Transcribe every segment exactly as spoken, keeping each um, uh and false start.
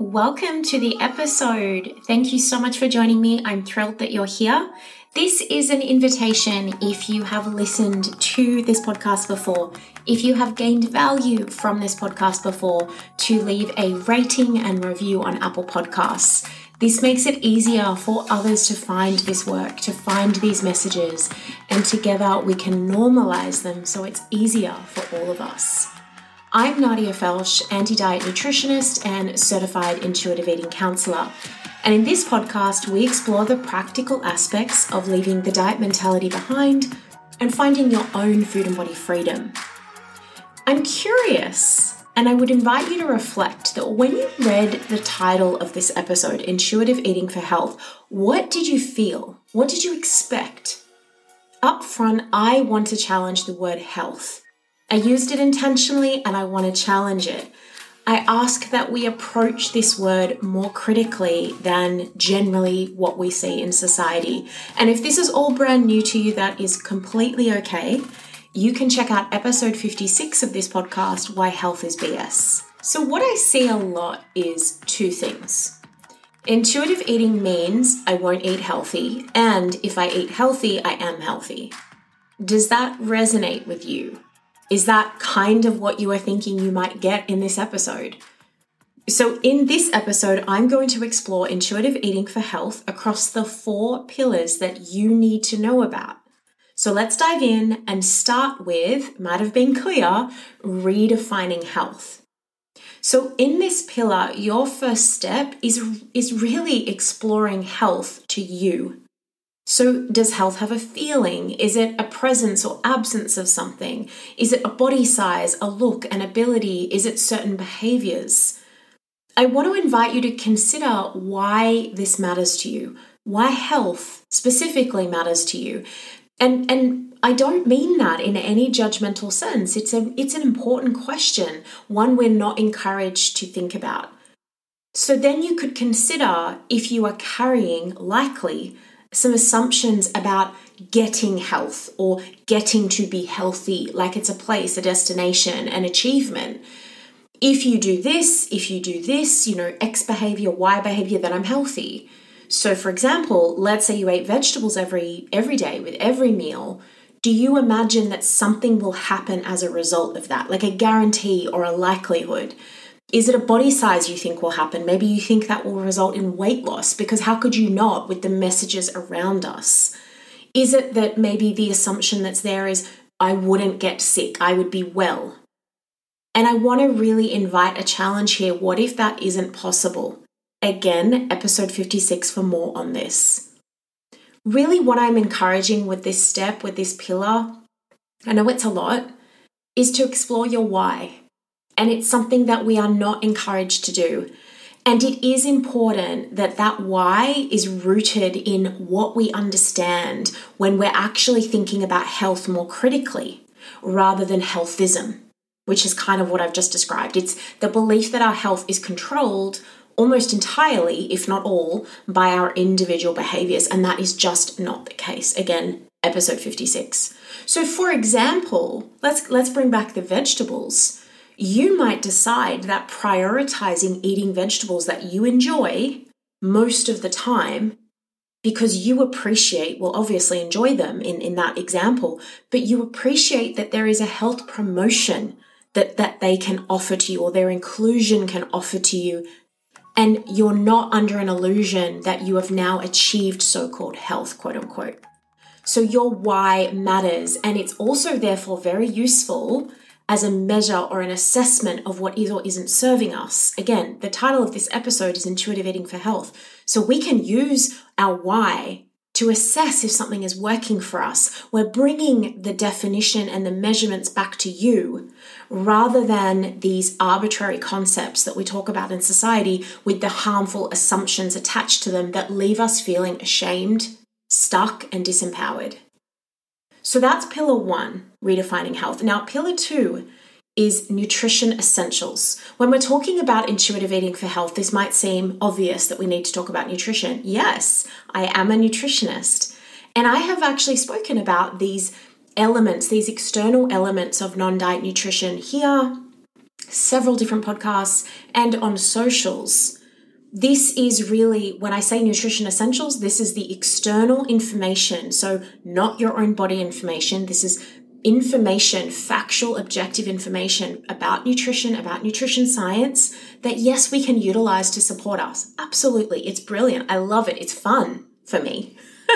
Welcome to the episode. Thank you so much for joining me. I'm thrilled that you're here. This is an invitation if you have listened to this podcast before, if you have gained value from this podcast before, to leave a rating and review on Apple Podcasts. This makes it easier for others to find this work, to find these messages, and together we can normalize them so it's easier for all of us. I'm Nadia Felsch, anti-diet nutritionist and certified intuitive eating counselor. And in this podcast, we explore the practical aspects of leaving the diet mentality behind and finding your own food and body freedom. I'm curious, and I would invite you to reflect that when you read the title of this episode, Intuitive Eating for Health, what did you feel? What did you expect? Up front, I want to challenge the word health. I used it intentionally and I want to challenge it. I ask that we approach this word more critically than generally what we see in society. And if this is all brand new to you, that is completely okay. You can check out episode fifty-six of this podcast, Why Health is B S. So what I see a lot is two things. Intuitive eating means I won't eat healthy, and if I eat healthy, I am healthy. Does that resonate with you? Is that kind of what you are thinking you might get in this episode? So in this episode, I'm going to explore intuitive eating for health across the four pillars that you need to know about. So let's dive in and start with, might have been clear, redefining health. So in this pillar, your first step is, is really exploring health to you. So does health have a feeling? Is it a presence or absence of something? Is it a body size, a look, an ability? Is it certain behaviors? I want to invite you to consider why this matters to you, why health specifically matters to you. And, and I don't mean that in any judgmental sense. It's a, it's an important question, one we're not encouraged to think about. So then you could consider if you are carrying, likely, some assumptions about getting health or getting to be healthy, like it's a place, a destination, an achievement. If you do this, if you do this, you know, X behavior, Y behavior, then I'm healthy. So for example, let's say you ate vegetables every, every day with every meal. Do you imagine that something will happen as a result of that, like a guarantee or a likelihood? Is it a body size you think will happen? Maybe you think that will result in weight loss, because how could you not with the messages around us? Is it that maybe the assumption that's there is, I wouldn't get sick, I would be well? And I want to really invite a challenge here. What if that isn't possible? Again, episode fifty-six for more on this. Really what I'm encouraging with this step, with this pillar, I know it's a lot, is to explore your why. And it's something that we are not encouraged to do. And it is important that that why is rooted in what we understand when we're actually thinking about health more critically, rather than healthism, which is kind of what I've just described. It's the belief that our health is controlled almost entirely, if not all, by our individual behaviors. And that is just not the case. Again, episode fifty-six. So for example, let's let's bring back the vegetables. You might decide that prioritizing eating vegetables that you enjoy most of the time, because you appreciate, well, obviously enjoy them in, in that example, but you appreciate that there is a health promotion that, that they can offer to you, or their inclusion can offer to you, and you're not under an illusion that you have now achieved so-called health, quote unquote. So your why matters, and it's also therefore very useful as a measure or an assessment of what is or isn't serving us. Again, the title of this episode is Intuitive Eating for Health. So we can use our why to assess if something is working for us. We're bringing the definition and the measurements back to you, rather than these arbitrary concepts that we talk about in society with the harmful assumptions attached to them that leave us feeling ashamed, stuck, and disempowered. So that's pillar one, redefining health. Now, pillar two is nutrition essentials. When we're talking about intuitive eating for health, this might seem obvious that we need to talk about nutrition. Yes, I am a nutritionist. And I have actually spoken about these elements, these external elements of non-diet nutrition here, several different podcasts, and on socials. This is really, when I say nutrition essentials, this is the external information. So not your own body information. This is information, factual, objective information about nutrition, about nutrition science that yes, we can utilize to support us. Absolutely. It's brilliant. I love it. It's fun for me.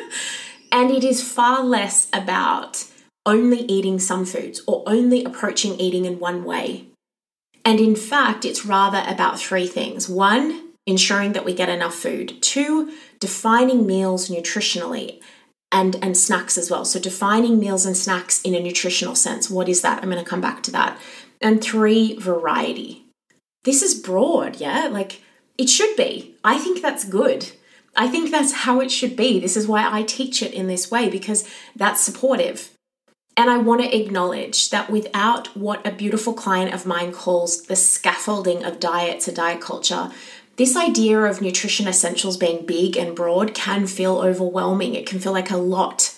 And it is far less about only eating some foods or only approaching eating in one way. And in fact, it's rather about three things. One, ensuring that we get enough food. Two, defining meals nutritionally. And, and snacks as well. So defining meals and snacks in a nutritional sense. What is that? I'm going to come back to that. And three, variety. This is broad, yeah? Like it should be. I think that's good. I think that's how it should be. This is why I teach it in this way, because that's supportive. And I want to acknowledge that without what a beautiful client of mine calls the scaffolding of diets and diet culture, this idea of nutrition essentials being big and broad can feel overwhelming. It can feel like a lot.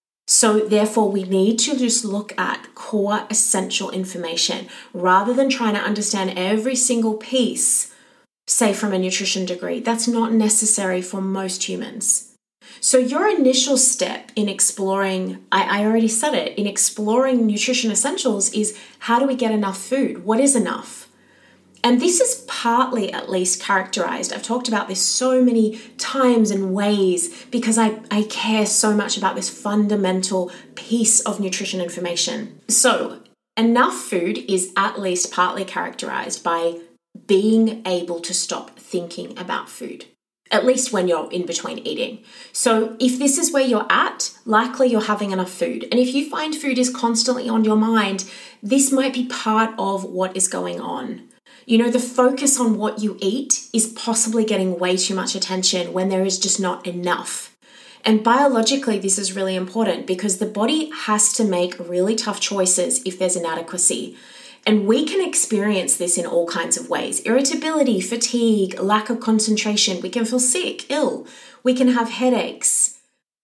So therefore, we need to just look at core essential information rather than trying to understand every single piece, say from a nutrition degree. That's not necessary for most humans. So your initial step in exploring, I, I already said it, in exploring nutrition essentials is how do we get enough food? What is enough? And this is partly at least characterized. I've talked about this so many times and ways because I, I care so much about this fundamental piece of nutrition information. So enough food is at least partly characterized by being able to stop thinking about food, at least when you're in between eating. So if this is where you're at, likely you're having enough food. And if you find food is constantly on your mind, this might be part of what is going on. You know, the focus on what you eat is possibly getting way too much attention when there is just not enough. And biologically, this is really important because the body has to make really tough choices if there's inadequacy. And we can experience this in all kinds of ways. Irritability, fatigue, lack of concentration. We can feel sick, ill. We can have headaches.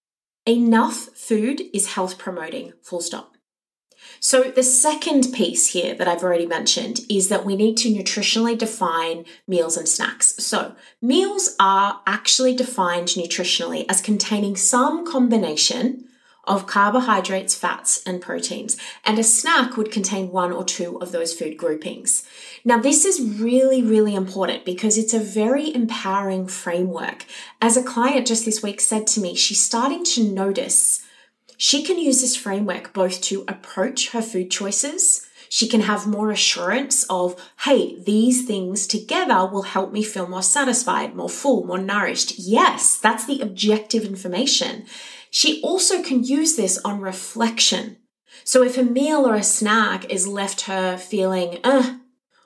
Enough food is health promoting, full stop. So the second piece here that I've already mentioned is that we need to nutritionally define meals and snacks. So meals are actually defined nutritionally as containing some combination of carbohydrates, fats, and proteins. And a snack would contain one or two of those food groupings. Now, this is really, really important because it's a very empowering framework. As a client just this week said to me, she's starting to notice she can use this framework both to approach her food choices. She can have more assurance of, hey, these things together will help me feel more satisfied, more full, more nourished. Yes, that's the objective information. She also can use this on reflection. So if a meal or a snack is left her feeling, uh,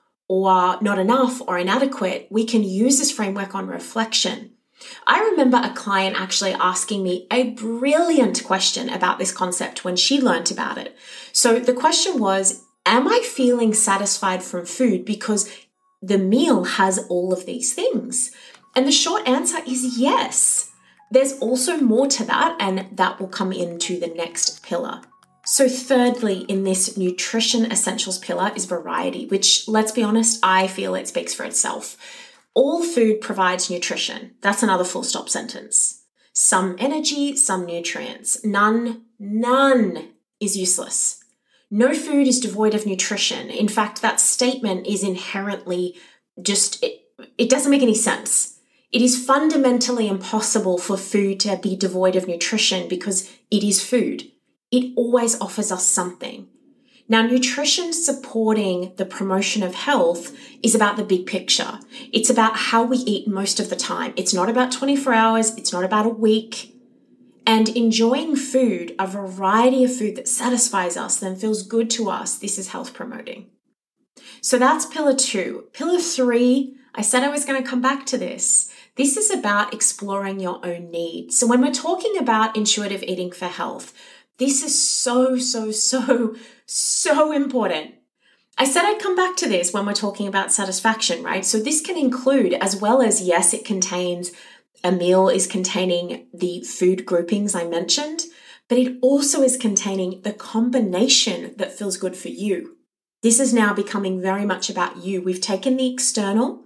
or not enough or inadequate, we can use this framework on reflection. I remember a client actually asking me a brilliant question about this concept when she learned about it. So the question was, am I feeling satisfied from food because the meal has all of these things? And the short answer is yes. There's also more to that, and that will come into the next pillar. So thirdly, in this nutrition essentials pillar is variety, which, let's be honest, I feel it speaks for itself. All food provides nutrition. That's another full stop sentence. Some energy, some nutrients. None, none is useless. No food is devoid of nutrition. In fact, that statement is inherently just, it, it doesn't make any sense. It is fundamentally impossible for food to be devoid of nutrition because it is food. It always offers us something. Now, nutrition supporting the promotion of health is about the big picture. It's about how we eat most of the time. It's not about twenty-four hours. It's not about a week. And enjoying food, a variety of food that satisfies us, then feels good to us, this is health promoting. So that's pillar two. Pillar three, I said I was going to come back to this. This is about exploring your own needs. So when we're talking about intuitive eating for health, this is so, so, so, so important. I said I'd come back to this when we're talking about satisfaction, right? So this can include, as well as, yes, it contains, a meal is containing the food groupings I mentioned, but it also is containing the combination that feels good for you. This is now becoming very much about you. We've taken the external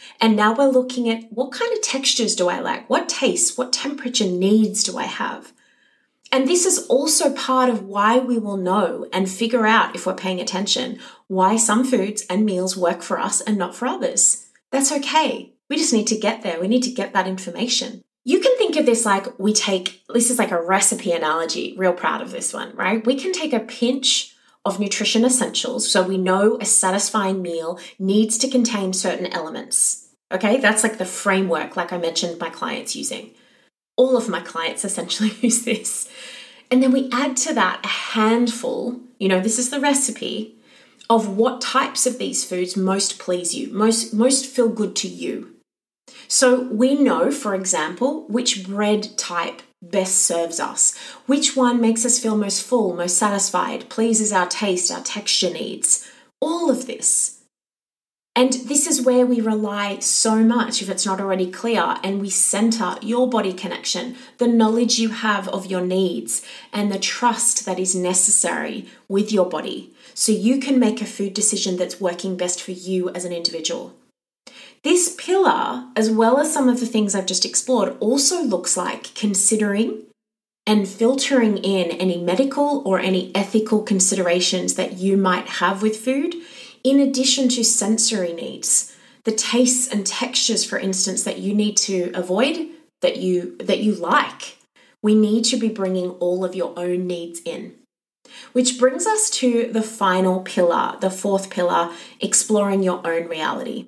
And now we're looking at what kind of textures do I like? What tastes, what temperature needs do I have? And this is also part of why we will know and figure out, if we're paying attention, why some foods and meals work for us and not for others. That's okay. We just need to get there. We need to get that information. You can think of this like we take, this is like a recipe analogy, real proud of this one, right? We can take a pinch of nutrition essentials so we know a satisfying meal needs to contain certain elements. Okay, that's like the framework, like I mentioned my clients using. All of my clients essentially use this. And then we add to that a handful, you know, this is the recipe, of what types of these foods most please you, most, most feel good to you. So we know, for example, which bread type best serves us, which one makes us feel most full, most satisfied, pleases our taste, our texture needs, all of this. And this is where we rely so much, if it's not already clear, and we center your body connection, the knowledge you have of your needs, and the trust that is necessary with your body, so you can make a food decision that's working best for you as an individual. This pillar, as well as some of the things I've just explored, also looks like considering and filtering in any medical or any ethical considerations that you might have with food, in addition to sensory needs, the tastes and textures, for instance, that you need to avoid, that you that you like. We need to be bringing all of your own needs in. Which brings us to the final pillar, the fourth pillar, exploring your own reality.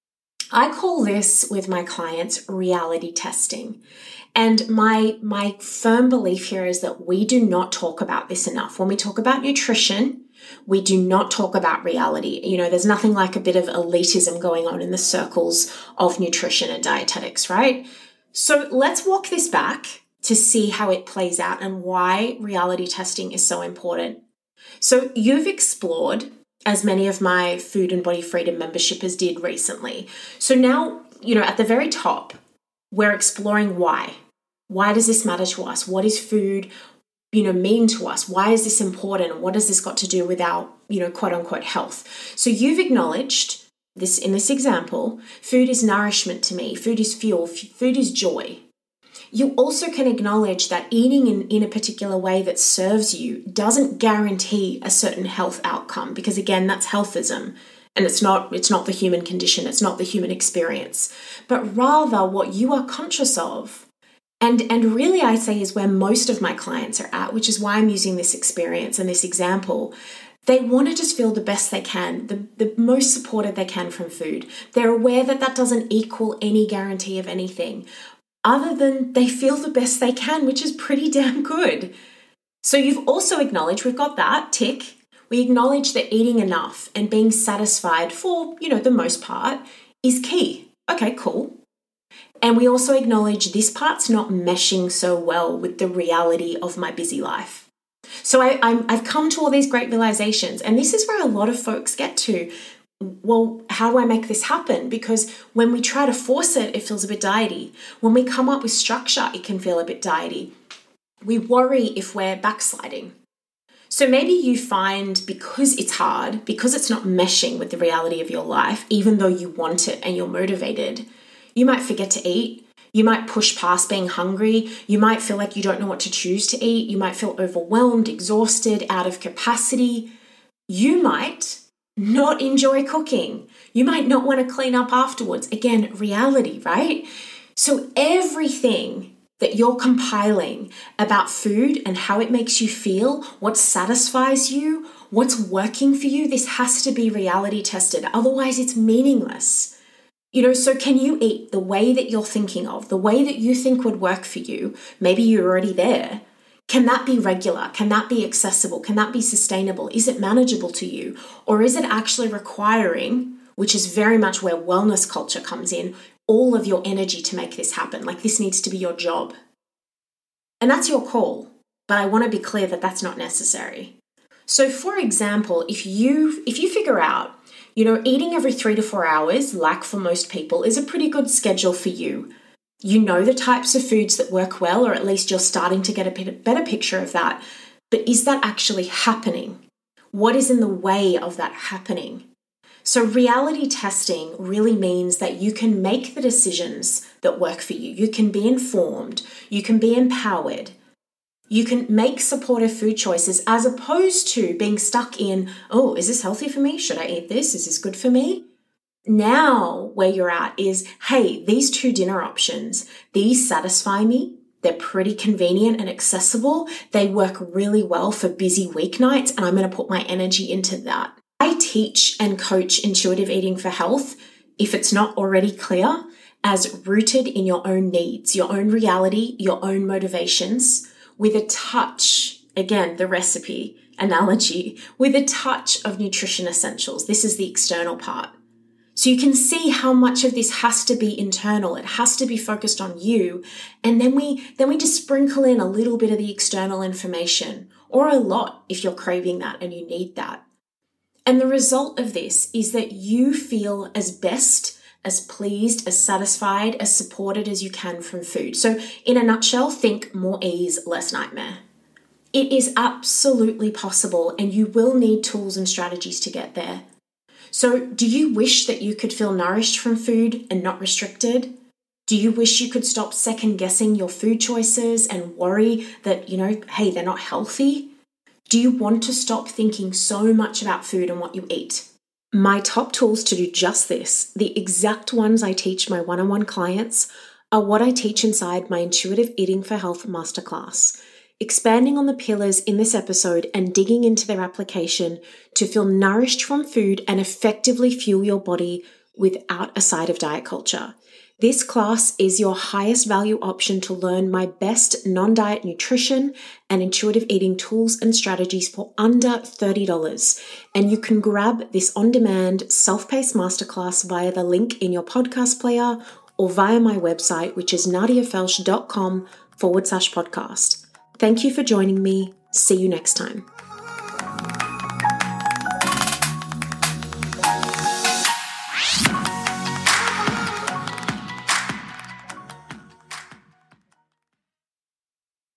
I call this with my clients reality testing. And my, my firm belief here is that we do not talk about this enough. When we talk about nutrition, we do not talk about reality. You know, there's nothing like a bit of elitism going on in the circles of nutrition and dietetics, right? So let's walk this back to see how it plays out and why reality testing is so important. So you've explored, as many of my Food and Body Freedom membershipers did recently. So now, you know, at the very top, we're exploring why. Why does this matter to us? What is food, you know, mean to us? Why is this important? What has this got to do with our, you know, quote unquote health? So you've acknowledged this in this example, food is nourishment to me. Food is fuel. Food is joy. You also can acknowledge that eating in, in a particular way that serves you doesn't guarantee a certain health outcome, because again, that's healthism. And it's not, it's not the human condition. It's not the human experience, but rather what you are conscious of. And, and really, I say, is where most of my clients are at, which is why I'm using this experience and this example. They want to just feel the best they can, the, the most supported they can from food. They're aware that that doesn't equal any guarantee of anything, other than they feel the best they can, which is pretty damn good. So you've also acknowledged, we've got that, tick. We acknowledge that eating enough and being satisfied for, you know, the most part is key. Okay, cool. And we also acknowledge this part's not meshing so well with the reality of my busy life. So I, I'm, I've come to all these great realizations, and this is where a lot of folks get to. Well, how do I make this happen? Because when we try to force it, it feels a bit diety. When we come up with structure, it can feel a bit diety. We worry if we're backsliding. So maybe you find, because it's hard, because it's not meshing with the reality of your life, even though you want it and you're motivated, you might forget to eat. You might push past being hungry. You might feel like you don't know what to choose to eat. You might feel overwhelmed, exhausted, out of capacity. You might not enjoy cooking. You might not want to clean up afterwards. Again, reality, right? So everything that you're compiling about food and how it makes you feel, what satisfies you, what's working for you, this has to be reality tested. Otherwise, it's meaningless. You know, so can you eat the way that you're thinking of, the way that you think would work for you? Maybe you're already there. Can that be regular? Can that be accessible? Can that be sustainable? Is it manageable to you? Or is it actually requiring, which is very much where wellness culture comes in, all of your energy to make this happen? Like, this needs to be your job. And that's your call. But I want to be clear that that's not necessary. So for example, if you if you figure out, you know, eating every three to four hours, like for most people, is a pretty good schedule for you. You know the types of foods that work well, or at least you're starting to get a better picture of that. But is that actually happening? What is in the way of that happening? So reality testing really means that you can make the decisions that work for you. You can be informed, you can be empowered, you can make supportive food choices as opposed to being stuck in, oh, is this healthy for me? Should I eat this? Is this good for me? Now where you're at is, hey, these two dinner options, these satisfy me. They're pretty convenient and accessible. They work really well for busy weeknights, and I'm going to put my energy into that. I teach and coach intuitive eating for health, if it's not already clear, as rooted in your own needs, your own reality, your own motivations, with a touch, again, the recipe analogy, with a touch of nutrition essentials. This is the external part. So you can see how much of this has to be internal. It has to be focused on you. And then we, then we just sprinkle in a little bit of the external information, or a lot if you're craving that and you need that. And the result of this is that you feel as best, as pleased, as satisfied, as supported as you can from food. So in a nutshell, think more ease, less nightmare. It is absolutely possible, and you will need tools and strategies to get there. So do you wish that you could feel nourished from food and not restricted? Do you wish you could stop second guessing your food choices and worry that, you know, hey, they're not healthy? Do you want to stop thinking so much about food and what you eat? My top tools to do just this, the exact ones I teach my one-on-one clients, are what I teach inside my Intuitive Eating for Health Masterclass, expanding on the pillars in this episode and digging into their application to feel nourished from food and effectively fuel your body without a side of diet culture. This class is your highest value option to learn my best non-diet nutrition and intuitive eating tools and strategies for under thirty dollars. And you can grab this on-demand self-paced masterclass via the link in your podcast player or via my website, which is nadiafelsh.com forward slash podcast. Thank you for joining me. See you next time.